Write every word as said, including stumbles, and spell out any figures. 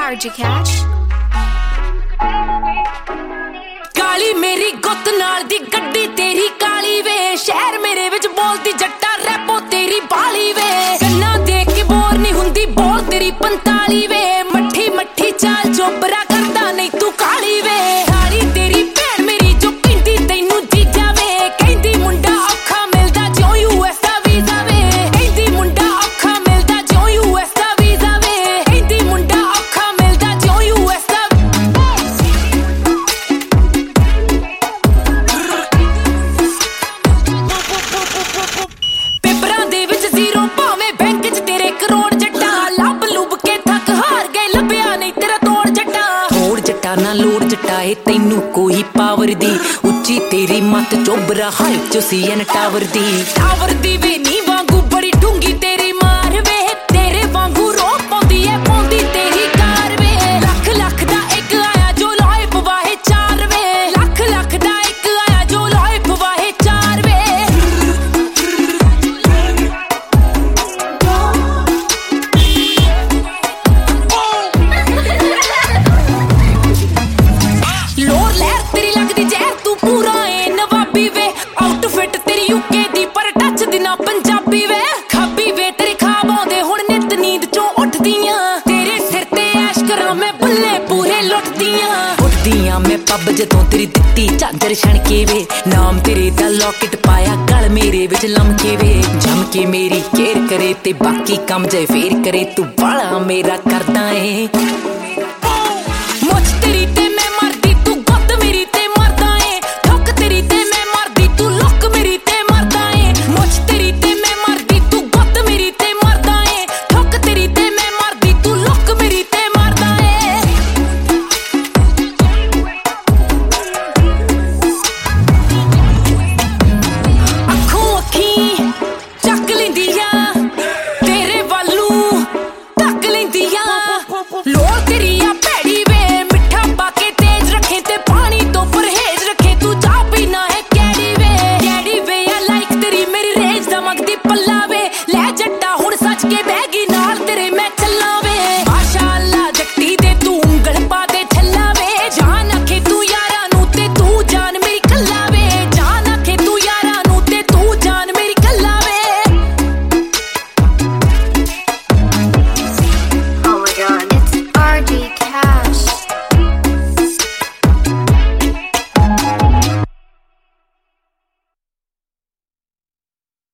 Charge cash ਕਾਲੀ ਮੇਰੀ ਗੁੱਤ ਨਾਲ ਦੀ ਗੱਡੀ ਤੇਰੀ ਕਾਲੀ ਵੇ ਸ਼ਹਿਰ ਮੇਰੇ ਵਿੱਚ ਬੋਲਦੀ ਜੱਟਾ ਰੈਪੋ ਤੇਰੀ ਬਾਲੀ ਵੇ ਕੰਨਾਂ ਦੇਖ ਕੇ ਬੋਰ ਨਹੀਂ ਹੁੰਦੀ ਬੋਲ ਤੇਰੀ ਪੰਤਾਲੀ ਵੇ ਮੱਠੀ ਮੱਠੀ ਚਾਲ ਚੋਬਰਾ ਕਰਦਾ ਨਹੀਂ ਤੂੰ ਕਾਲੀ ਵੇ ਕਾਲੀ ਤੇਰੀ ਭੈਣ ਮੇਰੀ ਜੋ ਕਹਿੰਦੀ ਤੈਨੂੰ ਜੀਜਾ ਵੇ ਕਹਿੰਦੀ ਮੁੰਡਾ ਔਖਾ ਮਿਲਦਾ ਜਿਉਂ ਯੂਐਸ ਦਾ ਵੀਜ਼ਾ ਵੇ ਕਹਿੰਦੀ ਮੁੰਡਾ ਔਖਾ ਮਿਲਦਾ ਜਿਉਂ ਯੂਐਸ ਦਾ ਵੀਜ਼ਾ ਵੇ ਕਹਿੰਦੀ ਮੁੰਡਾ ਔਖਾ ਮਿਲਦਾ ਜਿਉਂ ਯੂਐਸ ਦਾ ਪੇਪਰਾਂ ਦੇ ਵਿੱਚ ਜ਼ੀਰੋ ਭਾਵੇਂ ਬੈਂਕ 'ਚ ਤੇਰੇ ਕਰੋੜ ਜੱਟਾ ਲੱਭ ਲੁੱਭ ਕੇ ਥੱਕ ਹਾਰ ਗਏ ਲੱਭਿਆ ਨਹੀਂ ਤੇਰਾ ਤੋੜ ਜੱਟਾ ਤੋੜ ਜੱਟਾ ਨਾ ਲੋੜ ਜੱਟਾ ਏ ਤੈਨੂੰ ਕੋਈ ਪਾਵਰ ਦੀ ਉੱਚੀ ਤੇਰੀ ਮੱਤ ਚੋਬਰਾ ਹਾਈਟ 'ਚ ਸੀ ਐਨ ਟਾਵਰ ਦੀ ਟਾਵਰ ਦੀ ਵੀ ਨੀ ਵਾਂਗੂ ਬੜੀ ਡੂੰਗੀ ਤੇਰੀ ਮਾਰ ਵੇ ਤੇਰੇ ਵਾਂਗੂ ਰੋ ਪਾਉਂਦੀ ਐ ਪਾਉਂਦੀ ਤੇਰੀ ਕਾਰ ਵੇ ਲੱਖ ਲੱਖ ਦਾ ਇੱਕ ਆਇਆ ਜੋ ਲੋਏ ਪਵਾਹੇ ਚਾਰ ਵੇ ਲੱਖ ਲੱਖ ਦਾ ਇੱਕ ਆਇਆ ਜੋ ਲੋਏ ਪਵਾਹੇ ਚਾਰ ਵੇ ਲੋਰ ਲਹਿਰ ਤੇਰੀ ਲੱਗਦੀ ਜ਼ਹਿਰ ਤੂੰ ਪੂਰਾ ਏ ਨਵਾਬੀ ਵੇ ਆਊਟਫਿਟ ਤੇਰੀ ਯੂਕੇ ਦੀ ਪਰ ਟੱਚ ਦੀ ਨਾ ਪੰਜਾਬੀ ਵੇ ਖਾਬੀ ਵੇ ਤੇਰੇ ਖਾਬ ਆਉਂਦੇ ਹੁਣ ਨਿੱਤ ਨੀਂਦ ਚੋਂ ਉੱਠਦੀਆਂ ਤੇਰੇ ਸਿਰ ਤੇ ਐਸ਼ ਕਰਾਂ ਮੈਂ ਬੁੱਲੇ ਪੂਰੇ ਲੁੱਟਦੀਆਂ ਉੱਠਦੀਆਂ ਮੈਂ ਪੱਬ ਜਦੋਂ ਤੇਰੀ ਦਿੱਤੀ ਝਾਂਜਰ ਛਣਕੇ ਵੇ ਨਾਮ ਤੇਰੇ ਦਾ ਲੌਕਟ ਪਾਇਆ ਗਲ ਮੇਰੇ ਵਿੱਚ ਲਮਕੇ ਵੇ ਜਮ ਕੇ ਮੇਰੀ ਕੇਅਰ ਕਰੇ ਤੇ ਬਾਕੀ ਕੰਮ ਜੇ ਫੇਰ ਕਰੇ ਤੂੰ ਬਾਲਾ ਮੇਰਾ ਕਰਦਾ ਏ ਮੁੱਛ ਤੇਰੀ ਤੇ ਮੈਂ ਮਰਦੀ ਤੂੰ ਗੁੱਤ ਮੇਰੀ ਤੇ ਮਰਦਾ ਏ ਠੁੱਕ ਤੇਰੀ ਤੇ ਮੈਂ ਮਰਦੀ ਤੂੰ ਲੁੱਕ ਮੇਰੀ ਤੇ ਮਰਦਾ ਏ ਮੁੱਛ ਤੇਰੀ ਤੇ ਮੈਂ ਮਰਦੀ ਤੂੰ ਗੁੱਤ ਮੇਰੀ ਤੇ ਮਰਦਾ ਏ ਠੁੱਕ ਤੇਰੀ ਤੇ ਮੈਂ ਮਰਦੀ ਤੂੰ ਲੁੱਕ ਮੇਰੀ ਤੇ ਮਰਦਾ ਏ ਅੱਖੋਂ ਅੱਖੀ ਚੱਕ ਲੈਂਦੀ ਆ ਤੇਰੇ ਵੱਲੋਂ ਧੱਕ ਲੈਂਦੀ ਆ ਲੋੜ ਤੇਰੀ ਆ ਭੈੜੀ ਵੇ ਮਿੱਠਾ ਪਾ ਕੇ ਤੇਜ਼ ਰੱਖੇ ਤੇ ਪਾਣੀ ਤੋਂ ਪਰਹੇਜ਼ ਰੱਖੇ ਤੂੰ ਚਾਹ ਪੀਣਾ ਹੈ ਕੈੜੀ ਵੇ ਕੈੜੀ ਵੇ ਆ ਲਾਈਕ ਤੇਰੀ ਮੇਰੀ ਰੇਂਜ ਦਾ ਮੰਗਦੀ ਪੱਲਾ